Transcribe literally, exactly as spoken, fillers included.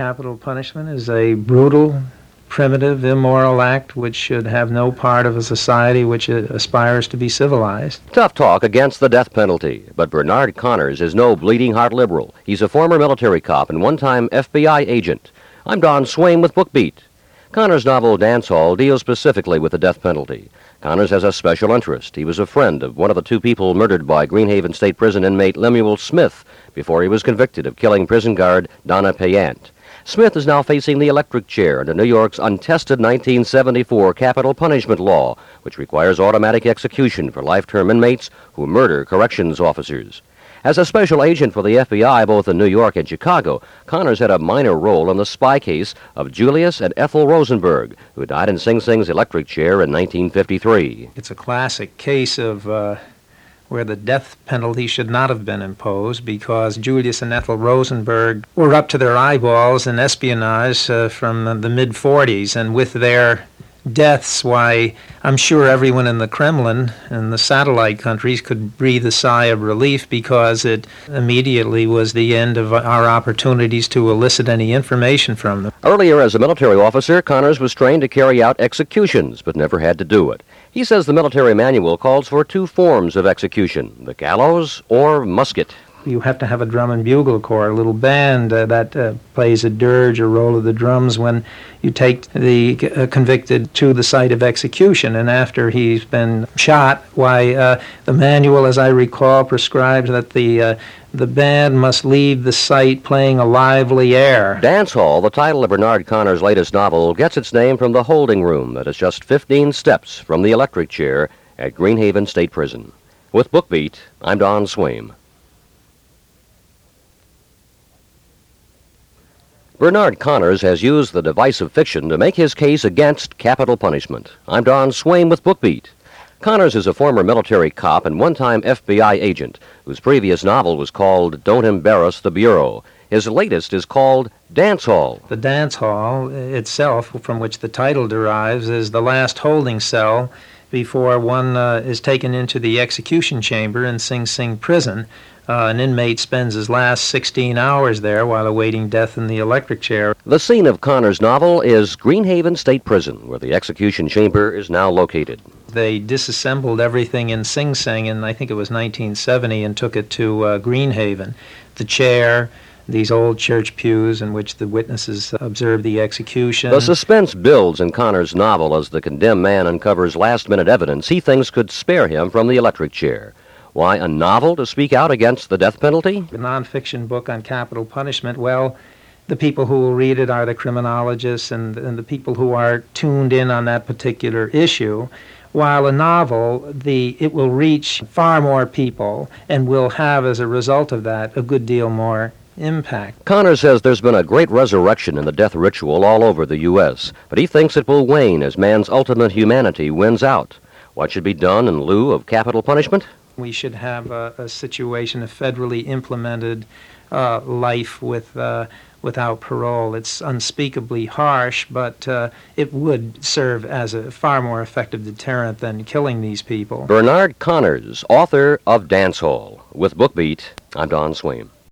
capital punishment is a brutal, primitive, immoral act which should have no part of a society which aspires to be civilized. Tough talk against the death penalty, but Bernard Connors is no bleeding heart liberal. He's a former military cop and one-time F B I agent. I'm Don Swaim with BookBeat. Connors' novel Dance Hall deals specifically with the death penalty. Connors has a special interest. He was a friend of one of the two people murdered by Greenhaven State Prison inmate Lemuel Smith before he was convicted of killing prison guard Donna Payant. Smith is now facing the electric chair under New York's untested nineteen seventy-four capital punishment law, which requires automatic execution for life-term inmates who murder corrections officers. As a special agent for the F B I both in New York and Chicago, Connors had a minor role in the spy case of Julius and Ethel Rosenberg, who died in Sing Sing's electric chair in nineteen fifty-three. It's a classic case of uh, where the death penalty should not have been imposed because Julius and Ethel Rosenberg were up to their eyeballs in espionage uh, from the mid forties, and with their deaths, why, I'm sure everyone in the Kremlin and the satellite countries could breathe a sigh of relief because it immediately was the end of our opportunities to elicit any information from them. Earlier, as a military officer, Connors was trained to carry out executions, but never had to do it. He says the military manual calls for two forms of execution, the gallows or musket. You have to have a drum and bugle corps, a little band uh, that uh, plays a dirge or roll of the drums when you take the uh, convicted to the site of execution. And after he's been shot, why, uh, the manual, as I recall, prescribes that the uh, the band must leave the site playing a lively air. Dance Hall, the title of Bernard Connors' latest novel, gets its name from the holding room that is just fifteen steps from the electric chair at Greenhaven State Prison. With BookBeat, I'm Don Swaim. Bernard Connors has used the device of fiction to make his case against capital punishment. I'm Don Swaim with BookBeat. Connors is a former military cop and one-time F B I agent whose previous novel was called Don't Embarrass the Bureau. His latest is called Dance Hall. The dance hall itself, from which the title derives, is the last holding cell before one uh, is taken into the execution chamber in Sing Sing prison. Uh, an inmate spends his last sixteen hours there while awaiting death in the electric chair. The scene of Connors' novel is Greenhaven State Prison, where the execution chamber is now located. They disassembled everything in Sing Sing in, I think it was nineteen seventy, and took it to uh, Greenhaven. The chair, these old church pews in which the witnesses observed the execution. The suspense builds in Connors' novel as the condemned man uncovers last-minute evidence he thinks could spare him from the electric chair. Why a novel to speak out against the death penalty? A nonfiction book on capital punishment, well, the people who will read it are the criminologists and, and the people who are tuned in on that particular issue. While a novel, the it will reach far more people and will have, as a result of that, a good deal more impact. Connors says there's been a great resurrection in the death ritual all over the U S, but he thinks it will wane as man's ultimate humanity wins out. What should be done in lieu of capital punishment? We should have a, a situation, a federally implemented uh, life with uh, without parole. It's unspeakably harsh, but uh, it would serve as a far more effective deterrent than killing these people. Bernard Connors, author of Dance Hall. With BookBeat, I'm Don Swaim.